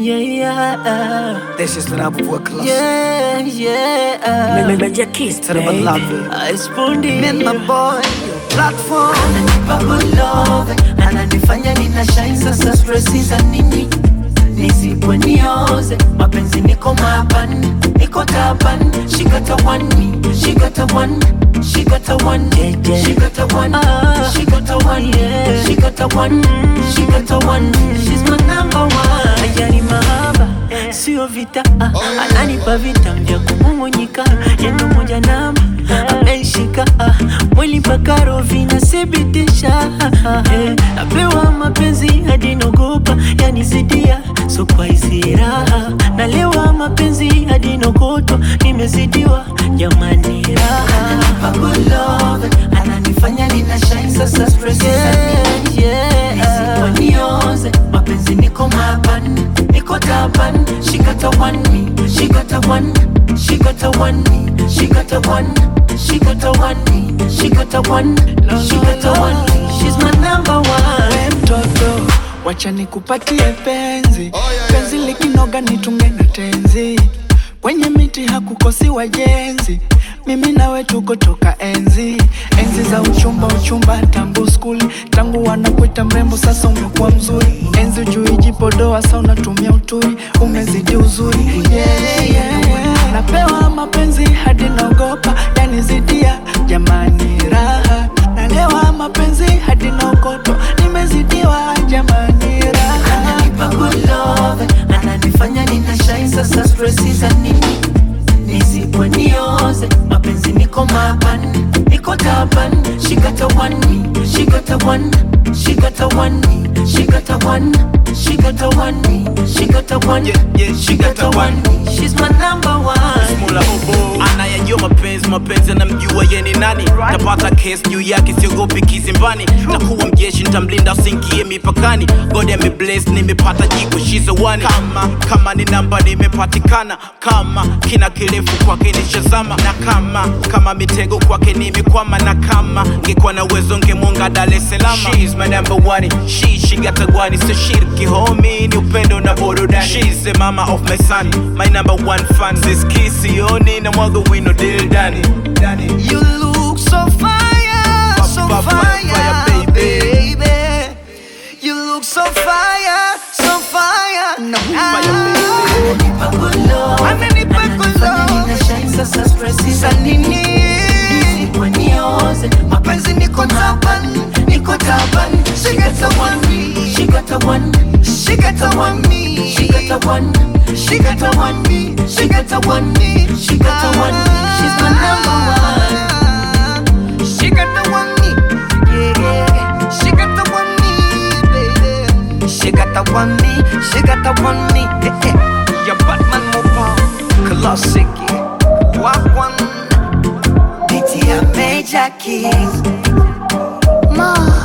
yeah. This is Rabu Class. Yeah. Major Kiss, Terrible love. I spawned it. Me my boy, your platform. Ananipa good love, ananifanya nina shine. Sasa stressi za nini nisipwe nioze. Mapenzi niko mabani, niko tabani. She got a one me, she got a one. She got a one, she got a one. She got a one, she got a one. She got a one, she's my number one. Ajali mahaba, sio vita. Ananipa vita vya kumumunyika. Yendo moja namba, amenishika. Mwili mpaka rovi nasibitisha. Napewa mapenzi hadi nogopa. Yanizidia, so kwa hisi raha. Nalewa mapenzi hadi nogoto. Nimezidiwa, jamani raha. Ananipa good love, ananifanya nina shine. Sasa stress nisipwe nioze. Mapenzi niko mabani, niko tabani. She got a one me, she got a one. She got a one me, she got a one. She got a one me, she got a one. She got a one me, she's my number one. We mtoto, wacha nikupatie penzi. Penzi likinoga nitunge na tenzi. Kwenye miti hakukosi wajenzi. Mimi nawe tuko toka enzi. Enzi za uchumba tangu skuli. Tangu wanakuita mrembo sasa umekuwa mzuri. Enzi ujui jipodoa sa unatumia uturi. Umezidi uzuri, yeah. Napewa mapenzi hadi naogopa. Yanizidia, jamani raha. Nalewa mapenzi hadi naokoto. Nimezidiwa, jamani raha. Ananipa good love, ananifanya nina shine. Sasa stressi za nini nisipwe nioze. Mapenzi niko mabani, niko tabani. She got a one me, she got a one. She got a one me, she got a one. She got a one me, she got a one. She got a one me, she's my number one. Smula hobo anayajua mapenzi anamjua ye ni nani. Tapata case juu yake siogopi kizimbani. Takuwa mjeshi nitamlinda usingie mipakani. God amebless nimepata jiko, she's a one. Kama ni namba nimepatikana. Kama kina kirefu kwake nishazama. Na kama mitego kwake nimekwama. Na kama ngekuwa na uwezo ngemunga Dar es Salaam. She's my number one, she got a one. So shiriki homie ni upendo na burudani. She's the mama of my son, my number one fan. Sis kisi yoni na mwaga wino deal Danny. You look so fire, so fire, baby. You look so fire, so fire. No Ananipa good love, ananipa good love. nina shine. Sasa stressi za nini nisipwe nioze. Mapenzi niko tabani, niko tabani. She got a one me, She got a one, she got a one me. she got a one. She got a one me, she got a one me. She got a one me, she's my number one. She got a one me, yeah. She got a one me, baby. She got a one me, she got a one me. Your Batman Mopa, classic. Walk one, Major Kiss. Ma.